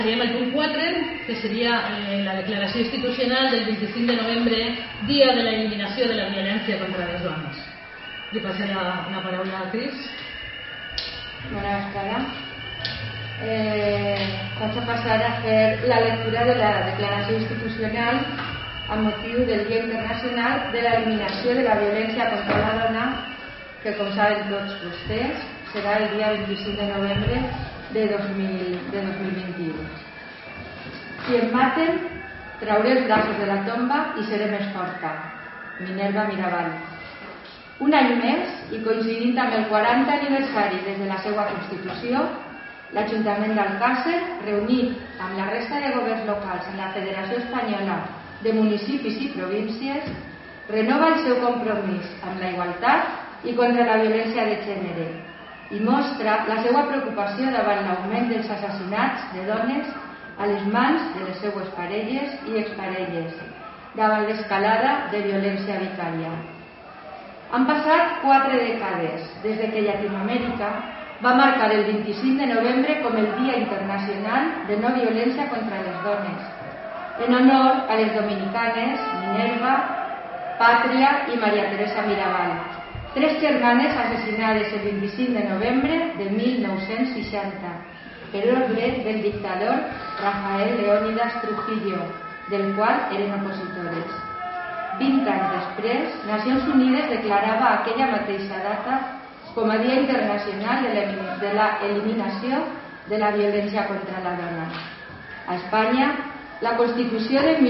Seríem el punt 4, que seria la declaració institucional del 25 de novembre, Dia de l'Eliminació de la Violència contra les Dones. Li passaré la paraula a Cris. Bona vesprada. Vaig a passar a fer la lectura de la declaració institucional amb motiu del Dia Internacional de l'Eliminació de la Violència contra la Dona, que, com saben tots vostès, serà el dia 25 de novembre de 2021. Si em maten, trauré els braços de la tomba i seré més forta. Minerva Mirabal. Un any més, i coincidint amb el 40 aniversari des de la seva Constitució, l'Ajuntament d'Alcàsser, reunit amb la resta de governs locals en la Federació Espanyola de Municipis i Províncies, renova el seu compromís amb la igualtat i contra la violència de gènere i mostra la seva preocupació davant l'augment dels assassinats de dones a les mans de les seues parelles i exparelles, davant l'escalada de violència vicària. Han passat 4 dècades des que Llatinoamèrica va marcar el 25 de novembre com el Dia Internacional de No Violència contra les Dones, en honor a les dominicanes Minerva, Pàtria i Maria Teresa Mirabal, 3 germanes assassinades el 25 de novembre de 1960 per ordre del dictador Rafael Leónidas Trujillo, del qual eren opositores. 20 anys després, Nacions Unides declarava aquella mateixa data com a Dia Internacional de l'Eliminació de la Violència contra la Dona. A Espanya, la Constitució de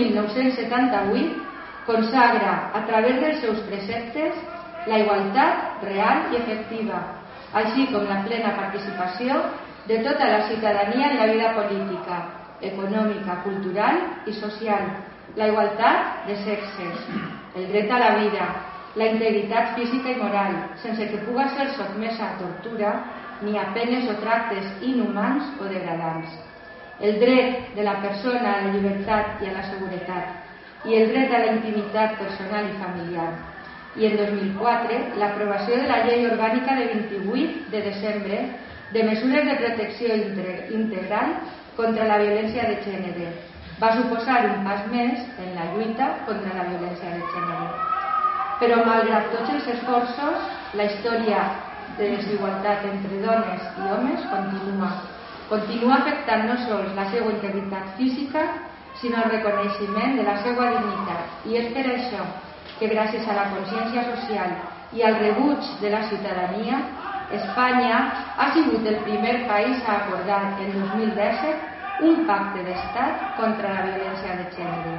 1978 consagra, a través dels seus preceptes, la igualtat real i efectiva, així com la plena participació de tota la ciutadania en la vida política, econòmica, cultural i social, la igualtat de sexes, el dret a la vida, la integritat física i moral, sense que puga ser sotmesa a tortura ni a penes o tractes inhumans o degradants, el dret de la persona a la llibertat i a la seguretat i el dret a la intimitat personal i familiar. I en 2004, l'aprovació de la Llei Orgànica de 28 de desembre de mesures de protecció integral contra la violència de gènere va suposar un pas més en la lluita contra la violència de gènere. Però, malgrat tots els esforços, la història de desigualtat entre dones i homes continua afectant no sols la seva integritat física, sinó el reconeixement de la seva dignitat. I és per això que gràcies a la consciència social i al rebuig de la ciutadania, Espanya ha sigut el primer país a acordar en 2017 un pacte d'estat contra la violència de gènere.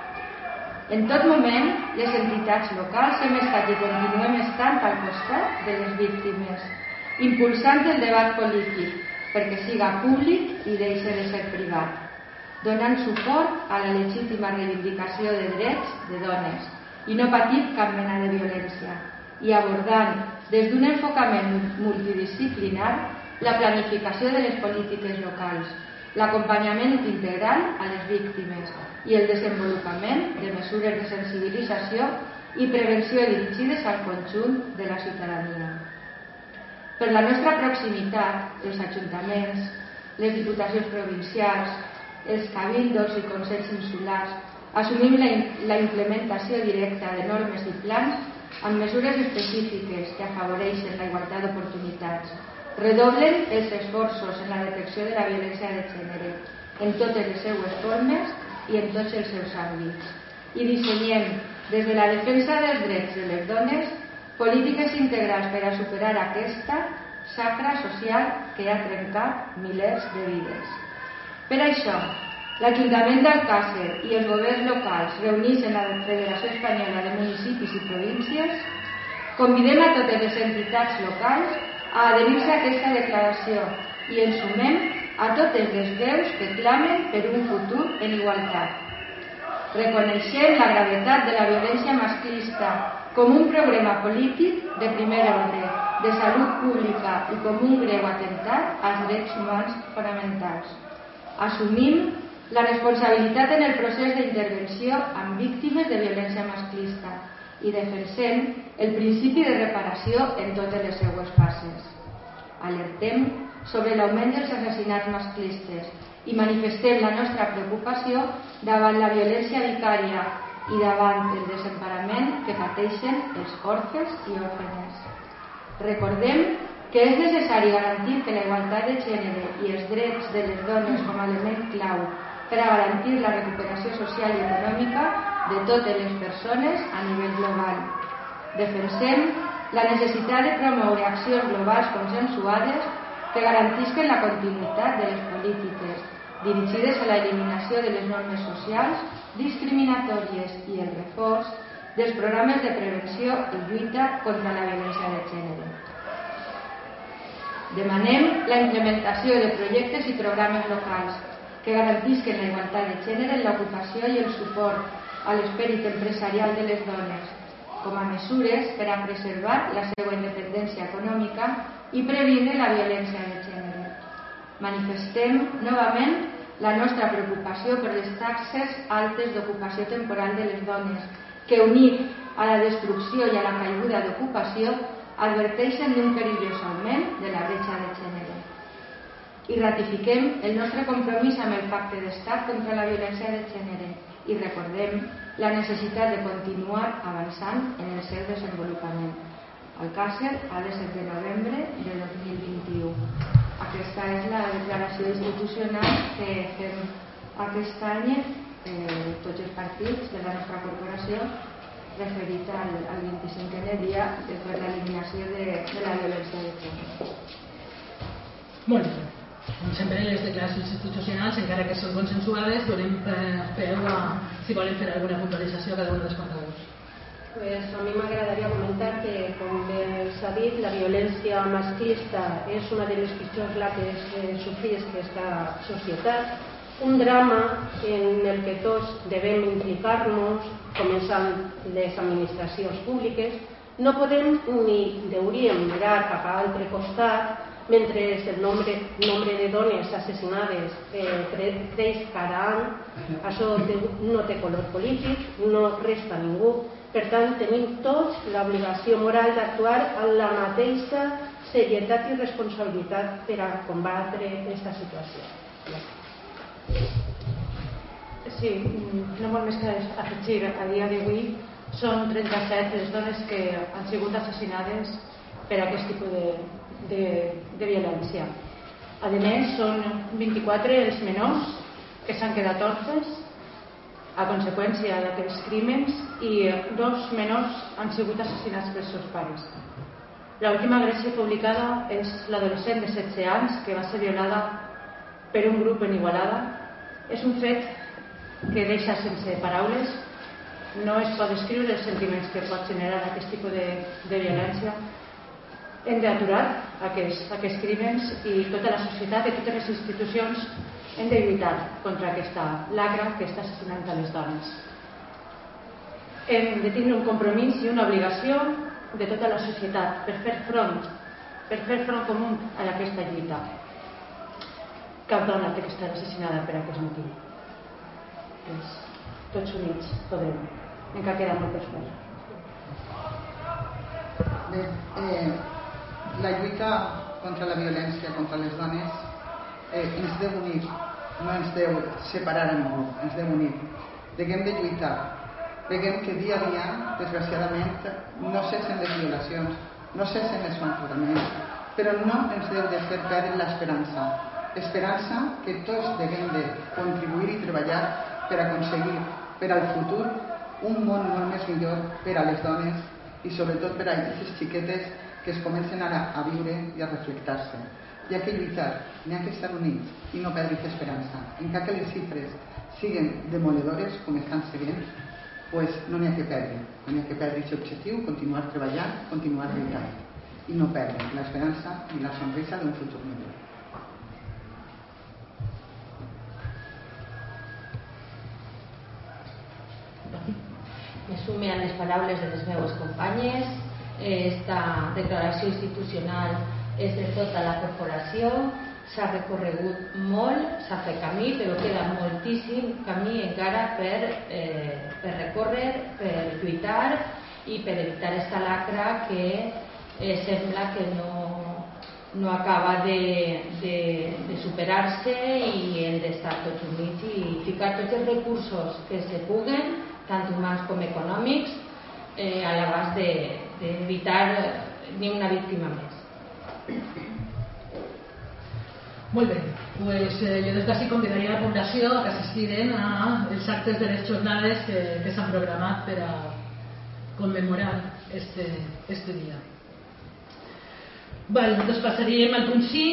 En tot moment, les entitats locals hem estat i continuem estant al costat de les víctimes, impulsant el debat polític perquè siga públic i deixi de ser privat, donant suport a la legítima reivindicació de drets de dones i no patir cap mena de violència, i abordant des d'un enfocament multidisciplinar la planificació de les polítiques locals, l'acompanyament integral a les víctimes i el desenvolupament de mesures de sensibilització i prevenció dirigides al conjunt de la ciutadania. Per la nostra proximitat, els ajuntaments, les diputacions provincials, els cabildos i consells insulars, assumim la implementació directa de normes i plans amb mesures específiques que afavoreixen la igualtat d'oportunitats, redoblen els esforços en la detecció de la violència de gènere en totes les seues formes i en tots els seus àmbits, i dissenyem, des de la defensa dels drets de les dones, polítiques integrals per a superar aquesta xacra social que ha trencat milers de vides. Per això, l'Ajuntament d'Alcàsser i els governs locals reunits en la Federació Espanyola de Municipis i Províncies convidem a totes les entitats locals a adherir-se a aquesta declaració i ens sumem a totes les veus que clamen per un futur en igualtat. Reconeixem la gravetat de la violència masclista com un problema polític de primer ordre, de salut pública i com un greu atemptat als drets humans fonamentals. Assumim la responsabilitat en el procés d'intervenció amb víctimes de violència masclista i defensem el principi de reparació en totes les seues fases. Alertem sobre l'augment dels assassinats masclistes i manifestem la nostra preocupació davant la violència vicària i davant el desemparament que pateixen els orfes i òrfenes. Recordem que és necessari garantir que la igualtat de gènere i els drets de les dones com a element clau per a garantir la recuperació social i econòmica de totes les persones a nivell global. Defensem la necessitat de promoure accions globals consensuades que garantisquen la continuïtat de les polítiques dirigides a l'eliminació de les normes socials discriminatòries i el reforç dels programes de prevenció i lluita contra la violència de gènere. Demanem la implementació de projectes i programes locals que garantisquen la igualtat de gènere en l'ocupació i el suport a l'esperit empresarial de les dones, com a mesures per a preservar la seva independència econòmica i previndre la violència de gènere. Manifestem novament la nostra preocupació per les taxes altes d'ocupació temporal de les dones, que unit a la destrucció i a la caiguda d'ocupació adverteixen d'un perillós augment de la bretxa de gènere. I ratifiquem el nostre compromís amb el Pacte d'Estat contra la violència de gènere i recordem la necessitat de continuar avançant en el seu desenvolupament. El CACER ha de ser de novembre de 2021. Aquesta és la declaració institucional que fem aquest any tots els partits de la nostra corporació referit al 25è dia per l'eliminació de la violència de gènere. Molt bé. Com sempre, les declaracions institucionals, encara que són consensuades, donem peu a si volen fer alguna puntualització a cada un dels portaveus. Pues a mi m'agradaria comentar que, com bé s'ha dit, la violència masclista és una de les pitjors laques sofrides que esta societat. Un drama en el que tots devem implicar-nos, començant les administracions públiques. No podem ni hauríem mirar cap a altre costat mentre el nombre de dones assassinades creix cada any. Això no té color polític, no resta ningú. Per tant, tenim tots l'obligació moral d'actuar amb la mateixa serietat i responsabilitat per a combatre aquesta situació. Sí, no molt més que afegir. A dia d'avui són 37 les dones que han sigut assassinades per aquest tipus de violència. A més, són 24 els menors que s'han quedat orfes a conseqüència d'aquests crímens i 2 menors han sigut assassinats pels seus pares. L'última agressió publicada és l'adolescent de 16 anys que va ser violada per un grup en Igualada. És un fet que deixa sense paraules. No es pot descriure els sentiments que pot generar aquest tipus de violència. Hem d'aturar aquests crímens i tota la societat i totes les institucions hem de lluitar contra aquesta lacra que està assassinant a les dones. Hem de tindre un compromís i una obligació de tota la societat per fer front comú a aquesta lluita. Cap dona té que estar assassinada per aquest motiu. Tots units podrem. Encara queda molt per fer. Bé, la lluita contra la violència contra les dones ens deu unir, no ens deu separar a ningú, ens deu unir. Hem de lluitar. Veiem que dia a dia, desgraciadament, no cessen les violacions, no cessen els maltractaments, però no ens deu de fer perdre l'esperança. Esperança que tots devem de contribuir i treballar per aconseguir per al futur un món molt més millor per a les dones i sobretot per a aquestes xiquetes que es comencen ara a viure i a reflectar-se. Hi ha que lluitar, n'hi ha que estar units i no perdre esperança. Encara que les xifres siguin demoledores com estan seguint, pues no n'hi ha que perdre. No n'hi ha que perdre aquest objectiu, continuar treballant, continuar lluitant i no perdre l'esperança i la sonrisa d'un futur millor. Me sume a les paraules de les meves companyes. Esta declaració institucional és de tota la corporació. S'ha recorregut molt, s'ha fet camí, però queda moltíssim camí encara per recórrer, per lluitar i per evitar esta lacra que sembla que no acaba de superar-se i hem d'estar tots units i ficar tots els recursos que se puguen, tant humans com econòmics, a l'abast d'evitar ni una víctima més. Molt bé, pues, jo des d'ací convidaria la població a que assistiren als actes de les jornades que s'han programat per a commemorar este dia. Doncs passaríem al punt 5.